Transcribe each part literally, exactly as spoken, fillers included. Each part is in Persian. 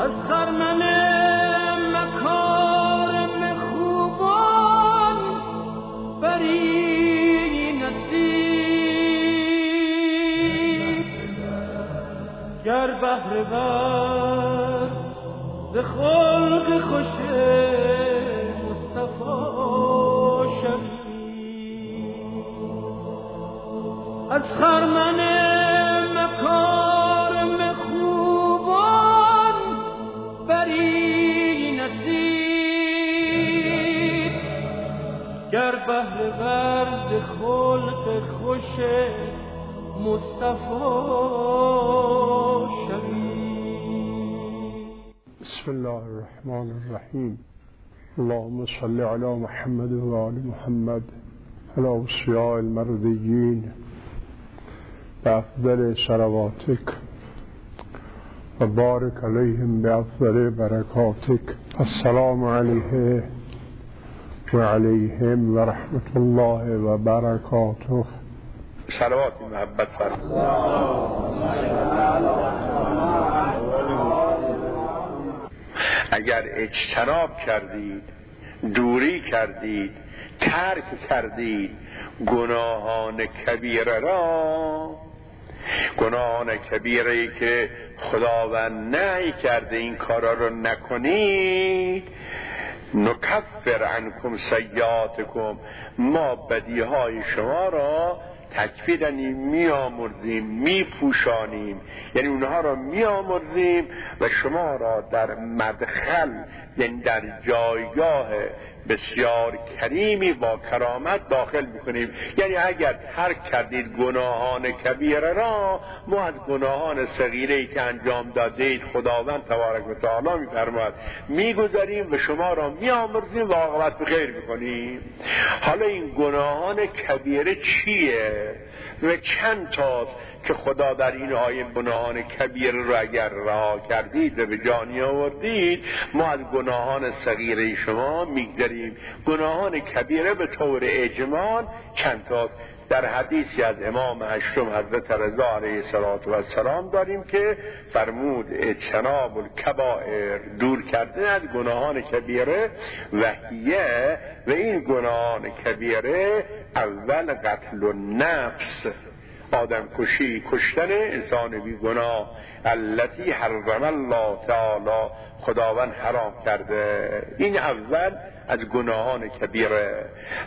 از خرمن مکارم خوبان بری نصیب گر بهره ور ز خلق خوش مصطفی شوی از خرمن مکارم خوبان بری نصیب گر بهره ور ز خلق خوش مصطفی شوی. بسم الله الرحمن الرحیم. اللهم صل علی محمد و آل محمد علی اوصیاء المرضیین بافضل صلواتک و بارک علیهم بافضل برکاتک. السلام علیه و علیهم و رحمت الله و برکاته. صلوات محبت فرمایید. اگر اجتناب کردید، دوری کردید، ترک کردید گناهان کبیره را، گناهان کبیره که خداوند نهی کرده این کارا رو نکنید، نکفر عنکم سیئاتکم، ما بدیهای شما را تکفیر یعنی میامرزیم، میپوشانیم، یعنی اونها را میامرزیم و شما را در مدخل، یعنی در جایگاه بسیار کریمی با کرامت داخل میکنیم. یعنی اگر ترک کردید گناهان کبیره را، ما از گناهان صغیره‌ای که انجام دادید خداوند تبارک و تعالی میفرماید میگذاریم و شما را میامرزیم و عاقبت بخیر میکنیم. حالا این گناهان کبیره چیه و چند تاست که خدا در این آیه گناهان کبیره رو اگر رها کردید و به جانی آوردید، ما از گناهان صغیره شما میگذریم. گناهان کبیره به طور اجمال چند تاست. در حدیثی از امام هشتم حضرت رضا علیه السلام داریم که فرمود اجتناب الکبائر، دور کردن از گناهان کبیره، و هیه، و این گناهان کبیره اول قتل النفس، آدم کشی، کشتن انسان بی گناه، التی حرم الله تعالی، خداوند حرام کرده. این اول از گناهان کبیره.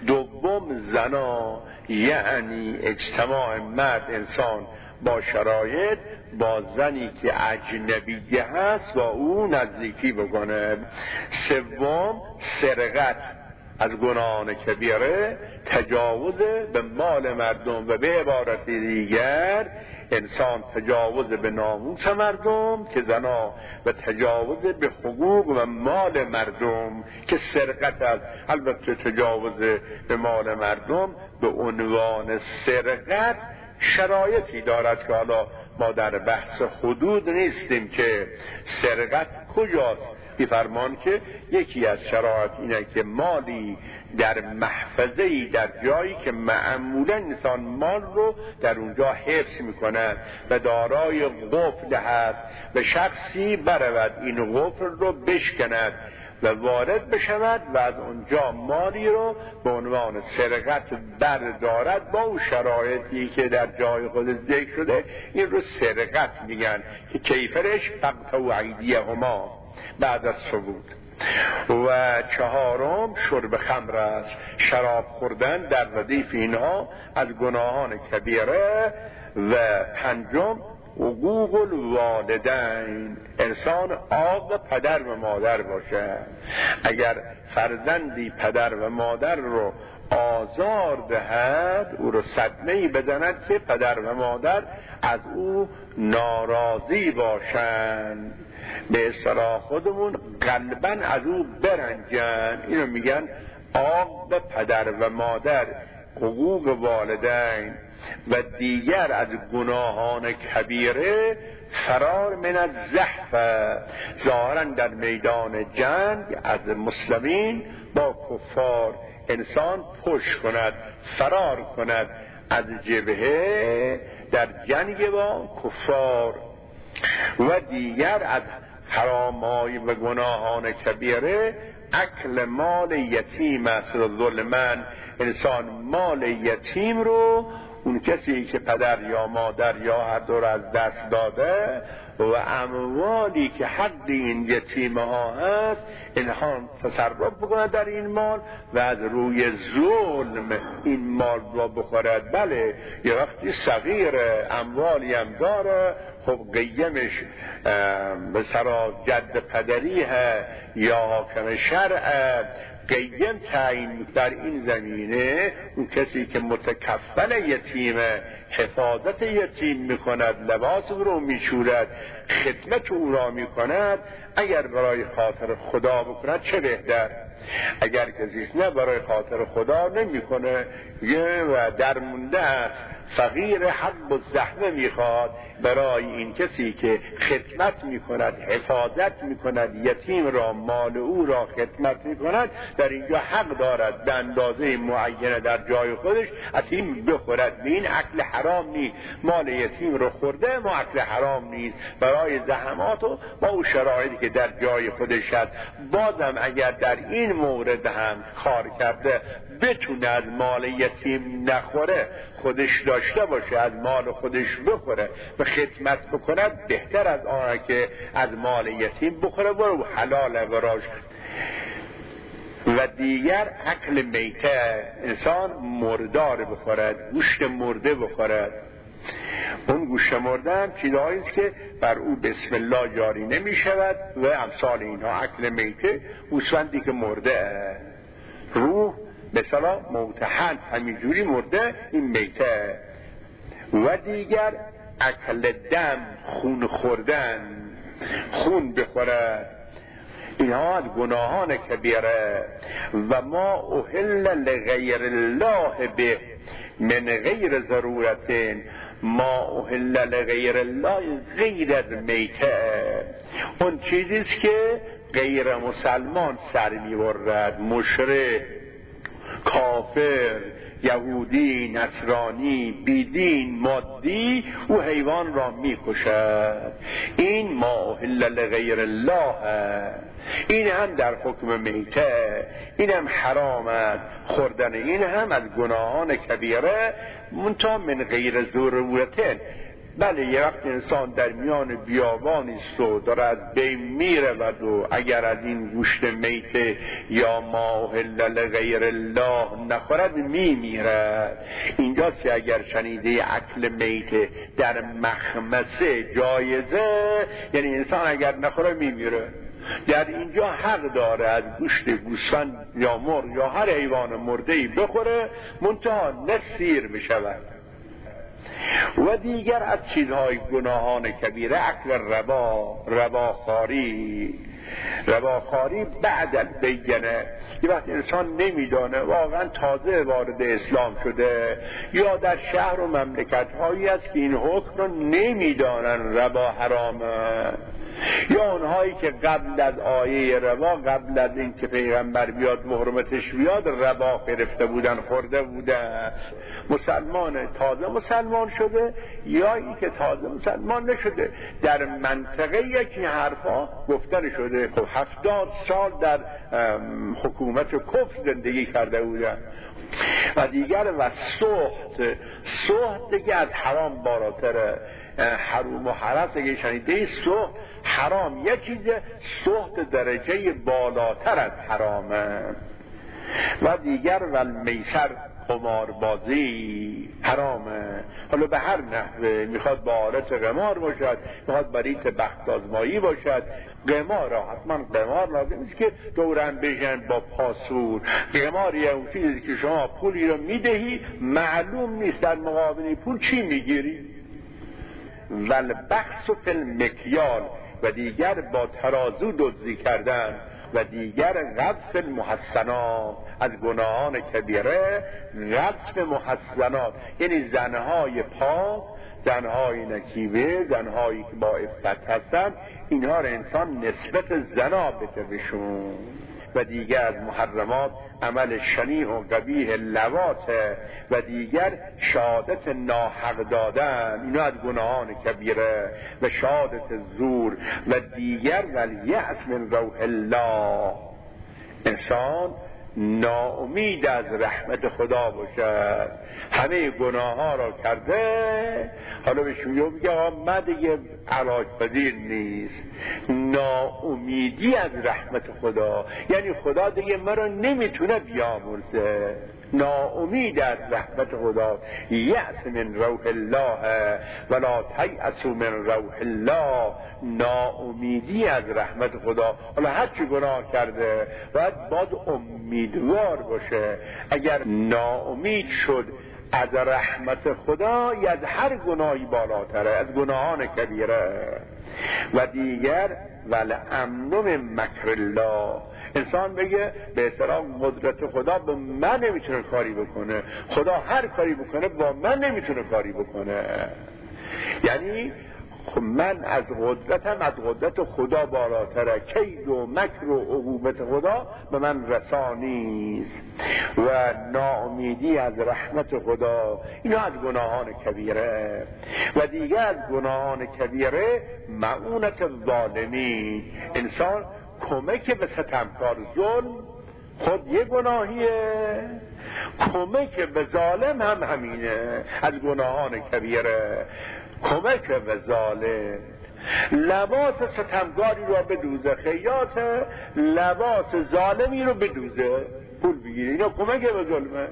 دوم زنا، یعنی اجتماع مرد انسان با شرایط با زنی که اجنبیه هست با او نزدیکی بکنه. سوم سرقت، از گناهان کبیره تجاوز به مال مردم، و به عبارت دیگر انسان تجاوز به ناموس مردم که زنا، و تجاوز به حقوق و مال مردم که سرقت است. البته تجاوز به مال مردم به عنوان سرقت شرایطی دارد که حالا ما در بحث حدود نیستیم که سرقت کجاست. میفرمان که یکی از شرایط اینه که مالی در محفظه‌ای، در جایی که معمولا انسان مال رو در اونجا حفظ میکنه و دارای قفل هست و شخصی برود این قفل رو بشکند و وارد بشود و از اونجا مالی رو به عنوان سرقت بردارد، با اون شرایطی که در جای خود ذکر شده، این رو سرقت میگن که کیفرش فقطع ایدیهما بعد از ثبوت. و چهارم شرب خمر است، شراب خوردن در ردیف اینها از گناهان کبیره. و پنجم حقوق الوالدین، انسان عاق پدر و مادر باشه. اگر فرزندی پدر و مادر رو آزار دهد، او رو صدمه‌ای بزند که پدر و مادر از او ناراضی باشند، به اصطلاح خودمون قلباً از او برنجن، اینو میگن عاق پدر و مادر. حقوق والدین و دیگر از گناهان کبیره فرار من از زحف، ظاهرا در میدان جنگ از مسلمین با کفار انسان پشت کند، فرار کند از جبهه در جنگ با کفار. و دیگر از حرام‌های و گناهان کبیره اکل مال یتیم است. ظلمن انسان مال یتیم رو، اون کسی که پدر یا مادر یا هر دو رو از دست داده و اموالی که حق این یتیمه ها هست، اینها تصرف بکنه در این مال و از روی ظلم این مال را بخورد. بله یه وقتی صغیر اموالی هم داره، خب قیمش به سرا جد پدریه یا حاکم شرع، قیم تعیین در این زمینه اون کسی که متکفل یتیمه، حفاظت یتیم میکند، لباس رو میشورد، خدمت او را میکند، اگر برای خاطر خدا بکند چه بهتر. اگر کسی نه برای خاطر خدا نمیکنه و در مونده است، فقیر حق و زحمه میخواد، برای این کسی که خدمت میکند، حفاظت میکند یتیم را، مال او را خدمت میکند، در اینجا حق دارد به اندازه معینه در جای خودش یتیم بخورد. به این اکل حرام نیست، مال یتیم رو خورده ما اکل حرام نیست، برای زحمات و با او شرایطی که در جای خودش هست. بازم اگر در این مورد هم کار کرده بتونه از مال یتیم نخوره، خودش داشته باشه، از مال خودش بخوره و خدمت بکند، بهتر از آنه که از مال یتیم بخوره و حلاله براش. و دیگر اکل میته، انسان مردار بخورد، گوشت مرده بخورد. اون گوشت مرده هم چیزهایی است که بر او بسم الله جاری نمی شود و امثال اینها. اکل میته گوسفندی که مرده، روح مثلا موتحن همینجوری مرده، این میته. و دیگر اکل دم، خون خوردن، خون بخورد، اینها از گناهان کبیره. و ما اهل لغیر الله به من غیر ضرورتین، ما اهل لغیر الله غیر از میته، اون چیزیست که غیر مسلمان سر میبرد، مشرک، کافر، یهودی، نصرانی، بیدین، مادی، او حیوان را میکشد. این ما اهل لغیر الله، این هم در حکم میته، این هم حرام است خوردن، این هم از گناهان کبیره منتها من غیر ضرورتین. بله یه وقت انسان در میان بیابانی است و داره از بین میره و اگر از این گوشت میته یا ما اهل لغیر الله نخورد میمیره. اینجاست که اگر شنیده اکل میته در مخمسه جایزه، یعنی انسان اگر نخوره میمیره. در اینجا حق داره از گوشت گوسفند یا مرغ یا هر حیوان مرده‌ای بخوره، منتها نه سیر بشود. و دیگر از چیزهای گناهان کبیره اکل ربا، رباخواری. رباخواری بعد البینه، یه وقت انسان نمیدانه، واقعا تازه وارد اسلام شده یا در شهر و مملکت هایی است که این حکم رو نمیدانن ربا حرامه، یا اونهایی که قبل از آیه ربا، قبل از این که پیغمبر بیاد محرمتش بیاد، ربا گرفته بودن، خورده بودن. مسلمان تازه مسلمان شده یا این که تازه مسلمان نشده، در منطقه یکی حرفا گفتن شده. خب هفتاد سال در حکومت کفر زندگی کرده بودن. و دیگر و سحت، سحت دیگه از حرام بالاتره. حروم و حرس اگه شنیده، سحت حرام یه چیزه، سحت درجه بالاتر از حرامه. و دیگر و المیسر، قماربازی حرامه. حالا به هر نحوه، میخواد با آلت قمار باشد، میخواد بریت بخت آزمایی باشد. قمار را حتما قمار لازم نیست که دورن بشن با پاسور. قمار یه اون چیزی که شما پولی رو میدهی، معلوم نیست در مقابل پول چی میگیری. والبخس فی المکیال، و دیگر با ترازو دزدی کردن. و دیگر قذف المحسنات، از گناهان کبیره قذف محسنات، یعنی زنهای پاک، زنهای نکیبه، زنهایی که با عفت هستن، اینها را انسان نسبت زنا بده بشون. و دیگر از محرمات عمل شنیع و قبیح لواط و دیگر شهادت ناحق دادن، اینا از گناهان کبیره و شهادت زور و دیگر والیأس من روح الله. انسان ناامید از رحمت خدا باشد، همه گناه ها را کرده، حالا به شما میگه آقا من دیگه علاج پذیر نیست. ناامیدی از رحمت خدا یعنی خدا دیگه مرا نمیتونه بیامرزه. ناامید از رحمت خدا، یأس من روح الله ولا تیأسوا من روح الله، ناامیدی از رحمت خدا. حالا هر چی گناه کرده باید باید امیدوار باشه. اگر ناامید شد از رحمت خدا یا از هر گناهی بالاتره، از گناهان کبیره. و دیگر ولامن من مکر الله، انسان بگه به اصطلاح قدرت خدا به من نمیتونه کاری بکنه، خدا هر کاری بکنه با من نمیتونه کاری بکنه. یعنی من از قدرتم از قدرت خدا بالاتره، کید و مکر و عقوبت خدا به من رسانیست. و ناامیدی از رحمت خدا، اینا از گناهان کبیره. و دیگر از گناهان کبیره معونت ظالمین، انسان کمک به ستمکار ظلم خود یه گناهیه، کمک به ظالم هم همینه، از گناهان کبیره. کمک به ظالم، لباس ستمگاری رو بدوزه، خیاط لباس ظالمی رو بدوزه پول بگیره، اینا کمک به ظلمه.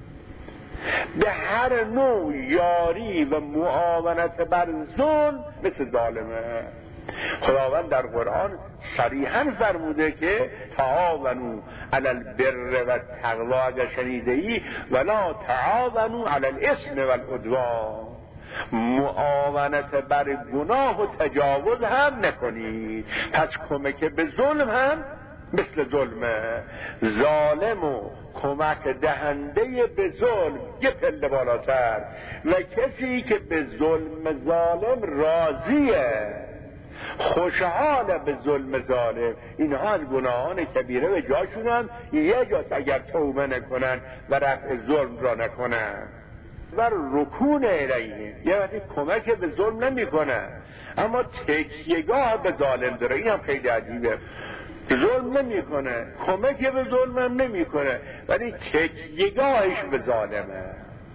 به هر نوع یاری و معاونت بر ظلم مثل ظالمه. خداوند در قرآن صریحاً فرموده که تعاونوا علی البر و التقوی، اگر شنیده ای، ولا تعاونوا علی الاثم و العدوان، معاونت بر گناه و تجاوز هم نکنید. پس کمک به ظلم هم مثل ظلمه. ظالم و کمک دهنده به ظلم یه پله بالاتر، و کسی که به ظلم ظالم راضیه، خوشحال به ظلم ظالم، اینها از گناهان کبیره به جاشونن. یه جاست اگر توبه نکنن و رفع ظلم را نکنن و رکون الیه، یه وقتی کمک به ظلم نمی کنن اما تکیهگاه به ظالم داره. این هم خیلی عجیبه، ظلم نمی کنه، کمک به ظلم هم نمی کنه، ولی تکیهگاهش به ظالمه،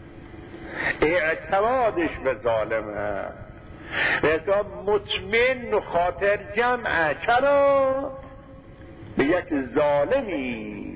اعتمادش به ظالمه، به حساب مطمئن و خاطر جمعه. چرا؟ به یک ظالمی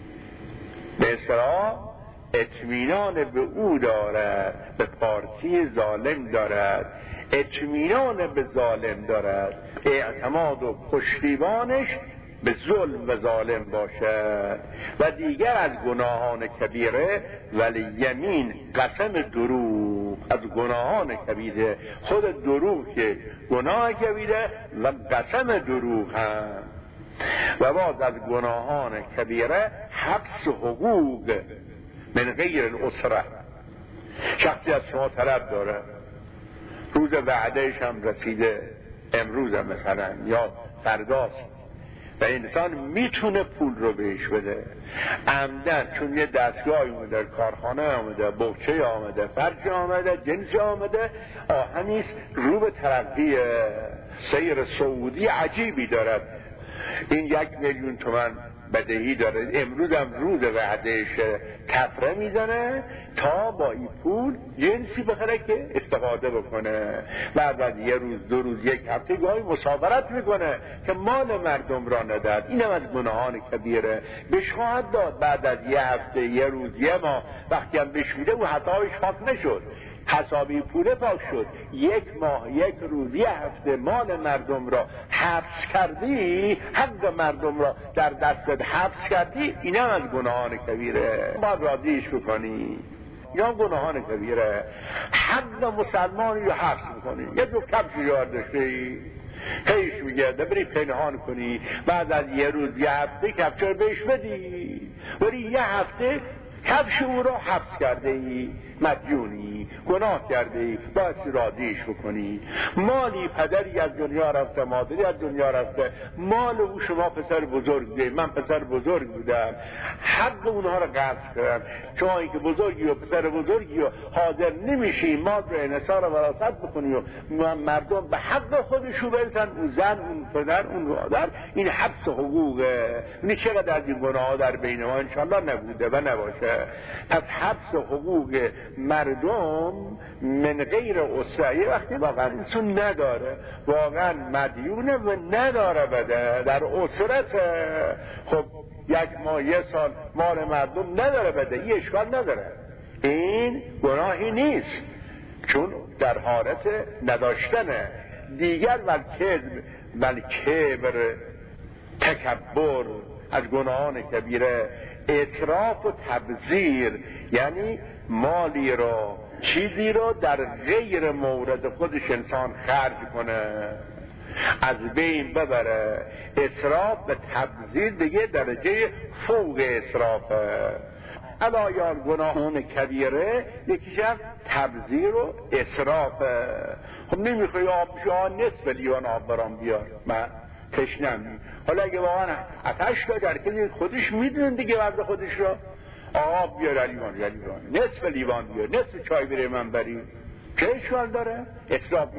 به اصطلاح اطمینان به او دارد، به پارتی ظالم دارد، اطمینان به ظالم دارد، اعتماد و پشتیبانش به ظلم و ظالم باشد. و دیگر از گناهان کبیره ولی یمین، قسم دروغ، از گناهان کبیره خود دروغ که گناه کبیره و قسم دروغ هم. و باز از گناهان کبیره حبس حقوق من غیر الاسره، شخصی از شما طلب داره، روز وعدهش هم رسیده، امروز هم مثلا یا فرداست، و انسان میتونه پول رو بهش بده عمدن، چون یه دستگاهی آمده، کارخانه آمده، بوچه آمده، فرج آمده، جنس آمده، آهنیست رو به ترقی سیر سعودی عجیبی دارد. این یک میلیون تومن بدهی داره، امروز هم روز وعدهش تفره میزنه تا با این پول جنسی بخره که استفاده بکنه. بعد از یه روز دو روز یک هفته گاهی مسافرت میکنه که مال مردم را نداد. اینم از گناهان کبیره. بهش خواهد داد بعد از یه هفته، یه روز، یه ماه، وقتی هم بهش میده و حتایش پاک نشد، حسابی پوله پاک شد، یک ماه، یک روز، یه هفته مال مردم را حبس کردی، حق مردم را در دستت حبس کردی، اینم از گناهان کبیره. باید راضیش بکنی. یا گناهان کبیره. حق مسلمانی رو حبس بکنی. یه جفت کفش یار داشته ای، هیچ میگرده بری پنهان کنی، بعد از یه روز، یه هفته کفش رو بهش بدی، ولی یه هفته کفش او را حبس کرده ای، مدیونی. گناه کرده ای، باید راضیش بکنی. مالی پدری از دنیا رفته، مادری از دنیا رفته، مال او شما پسر بزرگ بوده، من پسر بزرگ بودم، حق اونها رو غصب کردن. شما که بزرگی و پسر بزرگی و حاضر نمیشی مال رو انحصار و وراثت بکنی و مردم به حق خودشو برسن، اون زن، اون پدر، اون مادر. این حبس حقوقه. این چقدر از این گناه ها در بین ما انشالله نبوده و نباشه. پس حبس حقوق مردم من غیر اسره، وقتی واقعا اینسون نداره، واقعا مدیونه و نداره بده در اسرت، خب یک ماه یک سال مال مردم نداره بده، این اشکال نداره، این گناهی نیست، چون در حالت نداشتنه. دیگر ول کذب ول کبر، تکبر از گناهان کبیره، اطراف و تبذیر، یعنی مالی رو، چیزی رو در غیر مورد خودش انسان خرج کنه، از بین ببره. اسراف و تبذیر دیگه درجه فوق اسرافه. علایال گناهان کبیره یکیش هم تبذیر و اسرافه. خب نمیخوای آب شما نصف لیوان آب برام بیار، من تشنم. حالا اگه واقعا آتش داره در که خودش میدونن دیگه وضع خودش رو، آب بیار لیوان، لیوان نصف لیوان بیار، نصف چای بره من بری، چه اشکال داره؟ اسراف.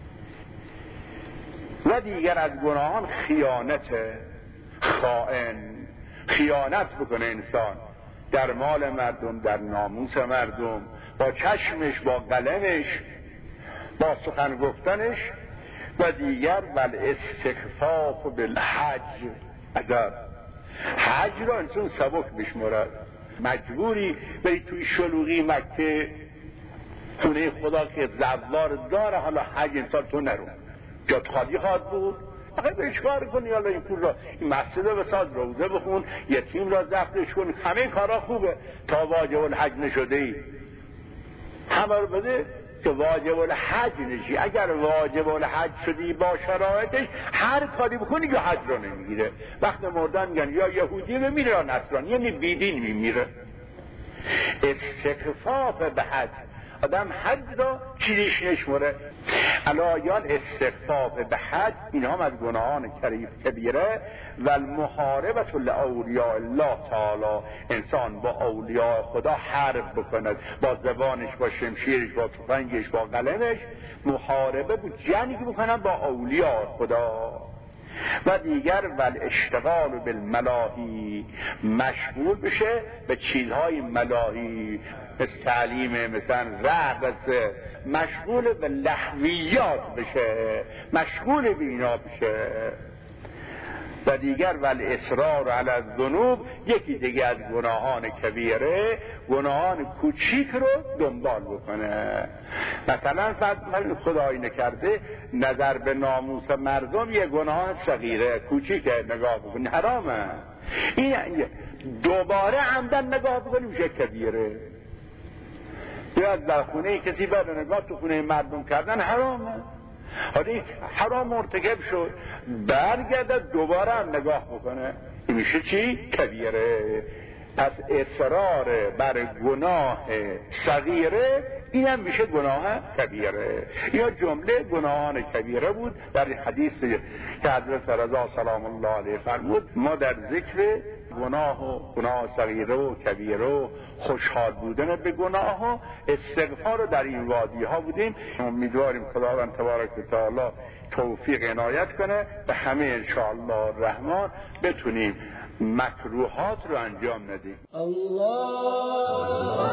و دیگر از گناهان خیانت، خائن، خیانت بکنه انسان در مال مردم، در ناموس مردم، با چشمش، با قلمش، با سخن گفتنش. و دیگر بل استخفاف بالحج، عذاب حج را انسان سبک بشمارد. مجبوری بری توی شلوغی مکه، خونه خدا که زوار داره، حالا حج انسان تو نرو، جات خالی خواهد بود، آخه بهش کار کنی، حالا این پول را، این مسجد رو بساز، روزه بخون، یتیم را زفتش کن، همه کارا خوبه تا واجب الحج نشده ای. همه رو بده که واجب الحج نشی. اگر واجب الحج شدی با شرایطش، هر کاری بکنی که حج رو نمیگیره. وقت مردن میگن یا یهودی میمیره یا نصرانی، یعنی بیدین میمیره. استخفاف به حج، آدم حج را چیزیش نشمره. علایان استخفاف به حج، این هم از گناهان کبیره. و المحاربت لاولیاء الله تعالی، انسان با اولیاء خدا حرب بکند، با زبانش، با شمشیرش، با تفنگش، با قلمش محاربه بود، جنگ بکنن با اولیاء خدا. و دیگر ول اشتغال بالملاهی، مشغول بشه به چیزهای ملاهی، مثل تعلیم، مثلا رقص، مشغول به لهویات بشه، مشغول به اینا بشه. و دیگر ول اصرار علی الذنوب، یکی دیگه از گناهان کبیره، گناهان کوچیک رو دنبال بکنه. مثلا فرض خدایی نکرده نظر به ناموس مردم یه گناه صغیره، کوچیکه، نگاه بکنی حرامه. این دوباره عمدن نگاه بکنی میشه کبیره. یا در خونه کسی بعد نگاه تو خونه مردم کردن حرامه. حالا حرام مرتکب شد، برگرده دوباره هم نگاه بکنه، این میشه چی؟ کبیره. پس اصرار بر گناه صغیره، این هم میشه گناه کبیره. یا جمله گناهان کبیره بود در حدیث که حضرت رضا سلام الله علیه فرمود، ما در ذکر گناه و گناه صغیره و کبیره و خوشحال بودن به گناه ها، استغفار در این وادی ها بودیم. امیدواریم خداوند تبارک و تعالی توفیق عنایت کنه به همه انشاءالله الرحمن بتونیم مکروهات رو انجام ندیم. الله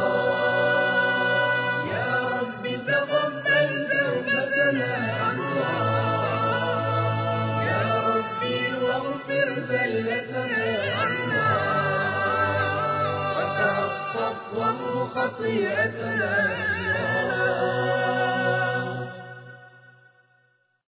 یا رب تقبل توبتنا، یا ربی واغفر زلتنا، وتعطف وامح خطيئتنا.